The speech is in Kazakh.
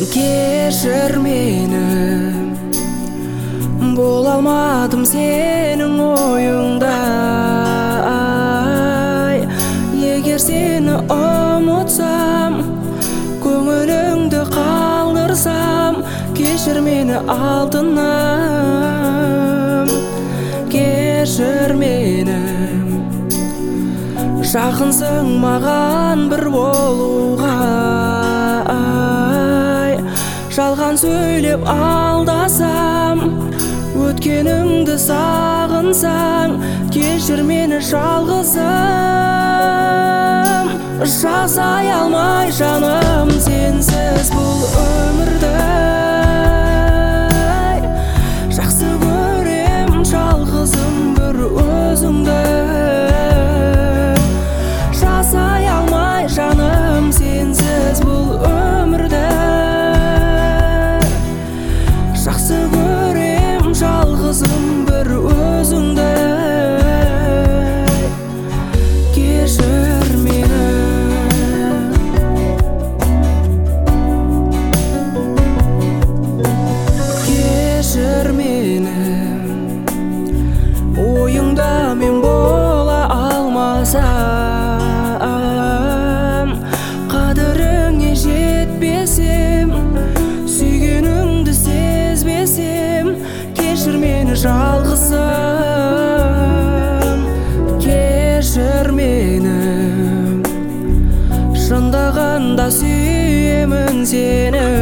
Кешір мені, бола алмадым сенің ойыңда. Егер сені ұмытсам, көңіліңді қалдырсам, кешір мені алтыным. Кешір мені, жақынсың маған бір болуға. Жалған сөйлеп алдасам, өткеніңді сағынсаң, кешір мені жалғызым. Жасай алмай жаным сенсіз бұл өмірді. Жақсы көрем жалғызым бір өзіңді. Жасай алмай жаным сенсіз бұл өмірді. Жақсы көрем жалғызым бір өзіңді. Кешір мені. Кешір мені, ойыңда мен бола алмасам, қадіріңе жетпесем, сүйгеніңді сезбесем, кешір мені жалғызым. Кешір мені, шындығында сүйемін сені.